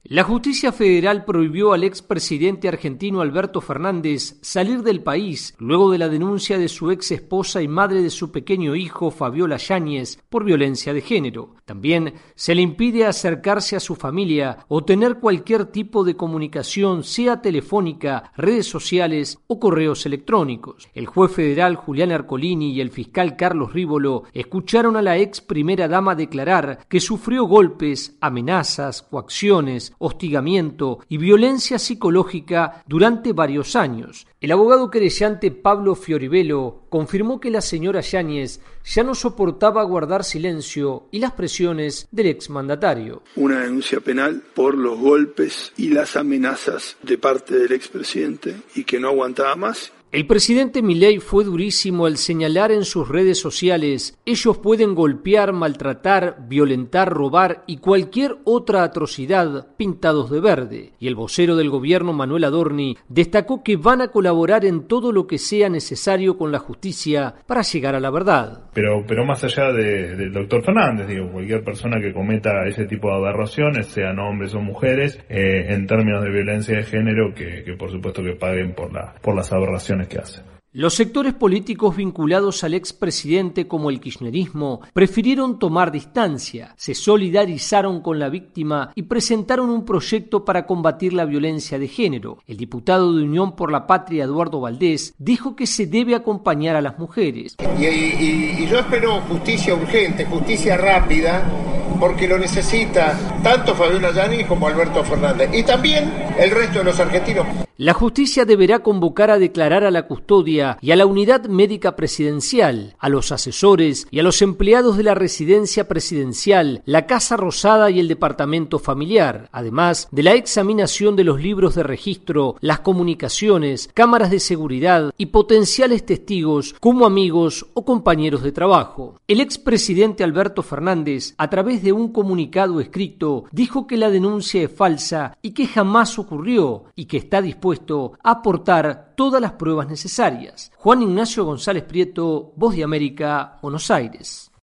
La justicia federal prohibió al expresidente argentino Alberto Fernández salir del país luego de la denuncia de su ex esposa y madre de su pequeño hijo, Fabiola Yáñez, por violencia de género. También se le impide acercarse a su familia o tener cualquier tipo de comunicación, sea telefónica, redes sociales o correos electrónicos. El juez federal Julián Ercolini y el fiscal Carlos Rívolo escucharon a la ex primera dama declarar que sufrió golpes, amenazas, coacciones, hostigamiento y violencia psicológica durante varios años. El abogado querellante Pablo Fioribello confirmó que la señora Yáñez ya no soportaba guardar silencio y las presiones del exmandatario. Una denuncia penal por los golpes y las amenazas de parte del expresidente y que no aguantaba más. El presidente Milei fue durísimo al señalar en sus redes sociales: ellos pueden golpear, maltratar, violentar, robar y cualquier otra atrocidad pintados de verde. Y el vocero del gobierno, Manuel Adorni, destacó que van a colaborar en todo lo que sea necesario con la justicia para llegar a la verdad. Pero más allá del doctor Fernández, cualquier persona que cometa ese tipo de aberraciones, sean hombres o mujeres, en términos de violencia de género, que por supuesto que paguen por las aberraciones que hace. Los sectores políticos vinculados al expresidente, como el kirchnerismo, prefirieron tomar distancia, se solidarizaron con la víctima y presentaron un proyecto para combatir la violencia de género. El diputado de Unión por la Patria, Eduardo Valdés, dijo que se debe acompañar a las mujeres. Y yo espero justicia urgente, justicia rápida, porque lo necesita tanto Fabiola Yáñez como Alberto Fernández, y también el resto de los argentinos. La justicia deberá convocar a declarar a la custodia y a la unidad médica presidencial, a los asesores y a los empleados de la residencia presidencial, la Casa Rosada y el departamento familiar, además de la examinación de los libros de registro, las comunicaciones, cámaras de seguridad y potenciales testigos como amigos o compañeros de trabajo. El expresidente Alberto Fernández, a través de un comunicado escrito, dijo que la denuncia es falsa y que jamás ocurrió y que está dispuesto a aportar todas las pruebas necesarias. Juan Ignacio González Prieto, Voz de América, Buenos Aires.